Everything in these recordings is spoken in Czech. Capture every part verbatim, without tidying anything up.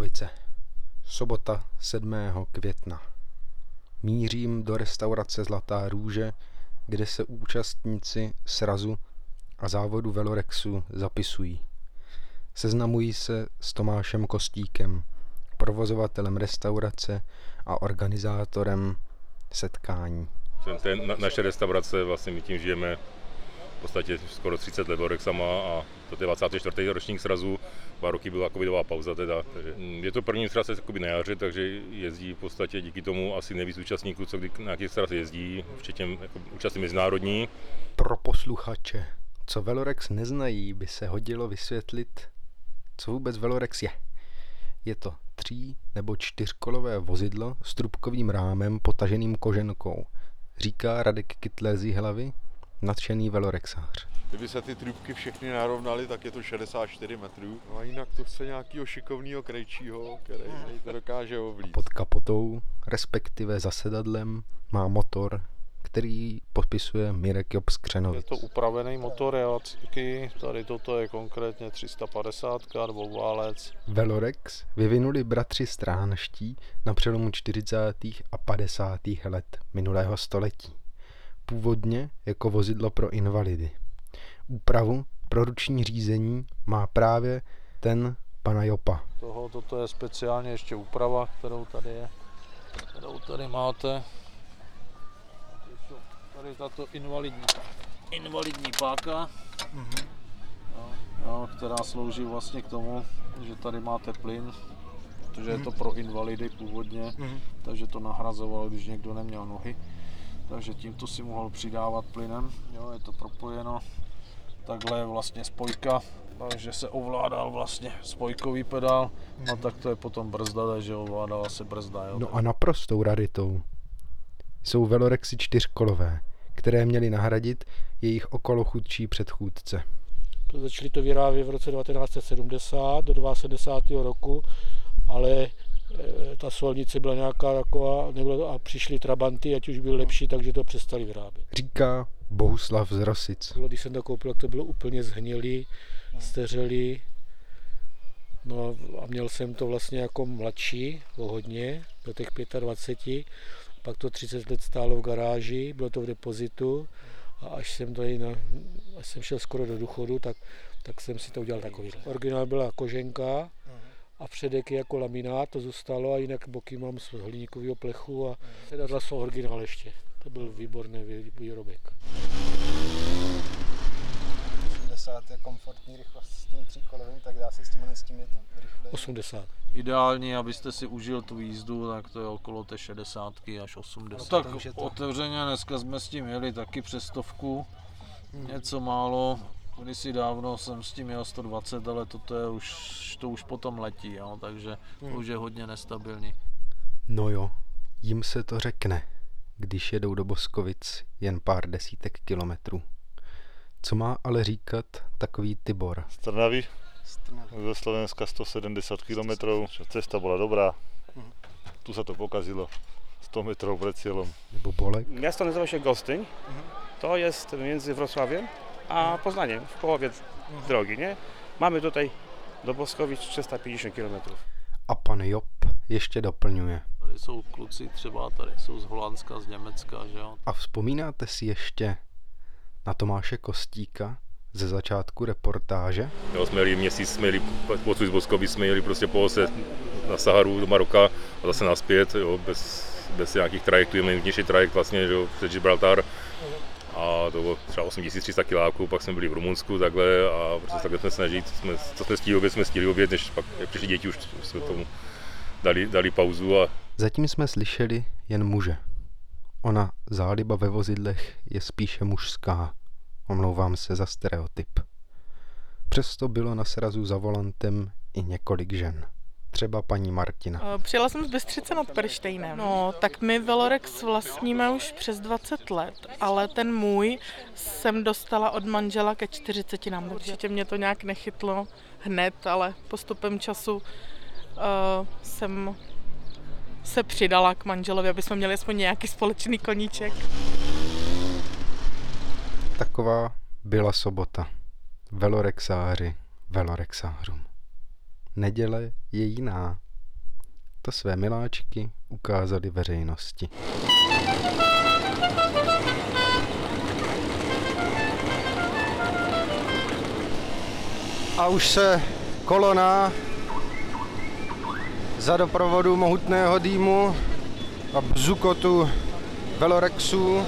Boskovice. Sobota sedmého května. Mířím do restaurace Zlatá růže, kde se účastníci srazu a závodu Velorexu zapisují. Seznamují se s Tomášem Kostíkem, provozovatelem restaurace a organizátorem setkání. Ten, na, naše restaurace, vlastně my tím žijeme v podstatě skoro třicet let Velorexama a to je dvacátý čtvrtý ročník srazu, dva roky byla covidová pauza teda. Takže je to první sraz na jaře, takže jezdí v podstatě díky tomu asi nejvíc účastníků, co kdy na nějakých sraz jezdí, včetně jako účastí mezinárodní. Pro posluchače, co Velorex neznají, by se hodilo vysvětlit, co vůbec Velorex je. Je to tří- nebo čtyřkolové vozidlo s trubkovým rámem potaženým koženkou, říká Radek Kytler z Jihlavy, nadšený velorexář. Kdyby se ty trubky všechny narovnaly, tak je to šedesát čtyři metrů. No a jinak to chce nějakýho šikovného krejčího, který to dokáže ovlít. Pod kapotou, respektive za sedadlem, má motor, který podpisuje Mirek Job z Křenovic. Je to upravený motor Jawacky, tady toto je konkrétně tři sta padesát dvouválec. Velorex vyvinuli bratři Stráhnští na přelomu čtyřicátých a padesátých let minulého století. Původně jako vozidlo pro invalidy. Úpravu pro ruční řízení má právě ten pana Jopa. Toho, toto je speciálně ještě úprava, kterou tady je, kterou tady máte. Tady tato invalidní, invalidní páka, mm-hmm. jo, jo, která slouží vlastně k tomu, že tady máte plyn, protože mm-hmm. je to pro invalidy původně, mm-hmm. takže to nahrazoval, když někdo neměl nohy. Takže tímto si mohl přidávat plynem, jo, je to propojeno, takhle je vlastně spojka, takže se ovládal vlastně spojkový pedál, a tak to je potom brzda, takže ovládala se brzda. Jo. No a naprostou raritou jsou Velorexy čtyřkolové, které měly nahradit jejich okolo chudší předchůdce. Začali to vyrábět v roce devatenáct set sedmdesát do sedmdesátého druhého roku, ale ta solnice byla nějaká taková, nebylo, a přišly trabanty, ať už byly lepší, takže to přestali vyrábět. Říká Bohuslav z Rosic. Když jsem to koupil, tak to bylo úplně zhnilý, steřelý. No a měl jsem to vlastně jako mladší, o hodně, do těch dvacet pět. Pak to třicet let stálo v garáži, bylo to v depozitu a až jsem, to na, až jsem šel skoro do důchodu, tak, tak jsem si to udělal takový. Originál byla koženka a předek je jako laminát, to zůstalo, a jinak boky mám z hliníkového plechu a sedadla jsou originál ještě. To byl výborný výrobek. osmdesát je komfortní rychlost s tím tříkolovým, tak dá se s tím s tím jet rychleji. osmdesát. Ideální, abyste si užil tu jízdu, tak to je okolo té šedesátky až osmdesát. No tak to... otevřeně dneska jsme s tím jeli taky přes stovku, hmm. něco málo. Kdysi dávno jsem s tím jel sto dvacet, ale toto je už, to už potom letí, jo, takže hmm. to už je hodně nestabilní. No jo, jim se to řekne, když jedou do Boskovic jen pár desítek kilometrů. Co má ale říkat takový Tibor? Z Trnavy, ze Slovenska sto sedemdesiat kilometrů, cesta byla dobrá, hmm. tu se to pokazilo, sto metrů před cílem. Nebo Bolek? Miasto nazywa się Gostyń, to jest między Wrocławiem a Poznaniem, w połowie drogi, nie? Mamy tutaj do Boskovic tři sta padesát kilometrů. A pan Job ještě doplňuje. Tady jsou kluci třeba, tady jsou z Holandska, z Německa, že jo. A vzpomínáte si ještě na Tomáše Kostíka ze začátku reportáže? Jo, jsme jeli měsíc, jsme jeli odsud z Boskovic, jsme jeli prostě po ose na Saharu do Maroka a zase naspět, jo, bez, bez nějakých trajektů, je nejvnější trajekt vlastně, že jo, před Gibraltar. A to bylo třeba osm tisíc tři sta kiláků, pak jsme byli v Rumunsku takhle a prostě takhle jsme snažili, jsme, co jsme stihli obět, jsme stihli obět, než pak jak přišli děti, už jsme tomu dali, dali pauzu. A... Zatím jsme slyšeli jen muže. Ona záliba ve vozidlech je spíše mužská. Omlouvám se za stereotyp. Přesto bylo na srazu za volantem i několik žen. Třeba paní Martina. Přijela jsem z Bystřice nad Perštejnem. No, tak my Velorex vlastníme už přes dvacet let, ale ten můj jsem dostala od manžela ke čtyřicetinám. Určitě mě to nějak nechytlo hned, ale postupem času uh, jsem se přidala k manželovi, aby jsme měli aspoň nějaký společný koníček. Taková byla sobota. Velorexáři velorexářům. Neděle je jiná. to své miláčky ukázali veřejnosti. A už se kolona za doprovodu mohutného dýmu a bzukotu velorexů,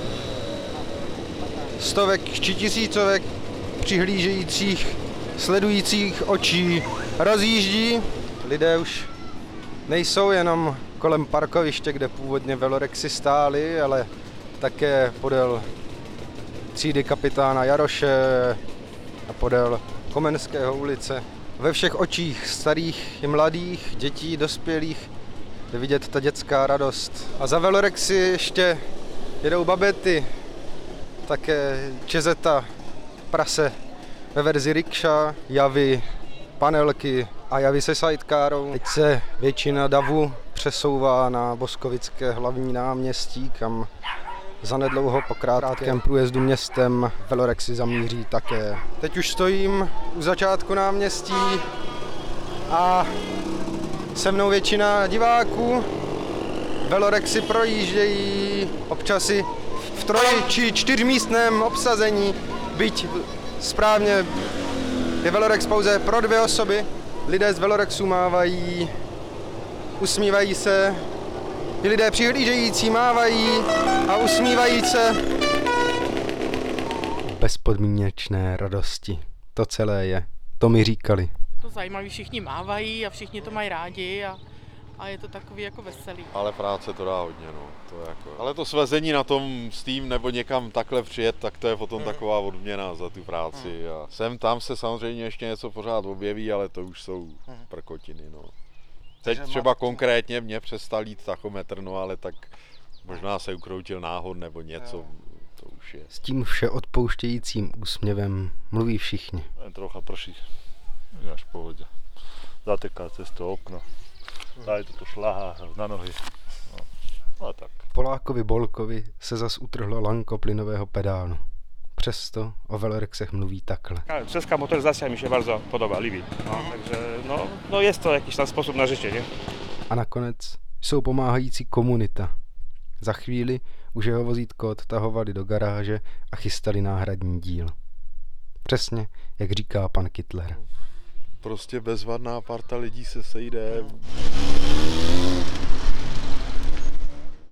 stovek či tisícovek přihlížejících, sledujících očí rozjíždí. Lidé už nejsou jenom kolem parkoviště, kde původně velorexy stály, ale také podél třídy kapitána Jaroše a podél Komenského ulice. Ve všech očích starých i mladých, dětí, dospělých je vidět ta dětská radost. A za velorexy ještě jedou babety, také čezeta, prase ve verzi rikša, javy, panelky a javy se sidecarou. Teď se většina davu přesouvá na Boskovické hlavní náměstí, kam zanedlouho po krátkém průjezdu městem velorexy zamíří také. Teď už stojím u začátku náměstí a se mnou většina diváků. Velorexy projíždějí občas i v troj- či čtyřmístném obsazení, byť správně je velorex pouze pro dvě osoby. Lidé z velorexu mávají, usmívají se, i lidé přihlížející mávají a usmívají se. Bezpodmínečné radosti. To celé je. To mi říkali. To zajímavé, všichni mávají a všichni to mají rádi a, a je to takový jako veselý. Ale práce to dá hodně, no. To je jako... Ale to svezení na tom s tím nebo někam takhle přijet, tak to je potom mm. taková odměna za tu práci. Mm. A sem tam se samozřejmě ještě něco pořád objeví, ale to už jsou mm. prkotiny, no. Teď třeba konkrétně mě přestal jít tachometr, no ale tak možná se ukroutil náhod nebo něco, to už je. S tím vše odpouštějícím úsměvem mluví všichni. Jen trocha prší, až v pohodě. Zateká cez to okno, tady to šlahá na nohy. No, a tak. Polákovi Bolkovi se zas utrhlo lanko plynového pedálu. Přesto o velorexech mluví takhle. Česká motoryzacja mi się bardzo podoba, líbí. No, takže no, no jest to jakiś tam sposób na życie, nie? A nakonec jsou pomáhající komunita. Za chvíli už jeho vozítko odtahovali do garáže a chystali náhradní díl. Přesně, jak říká pan Kittler. Prostě bezvadná parta lidí se sejde.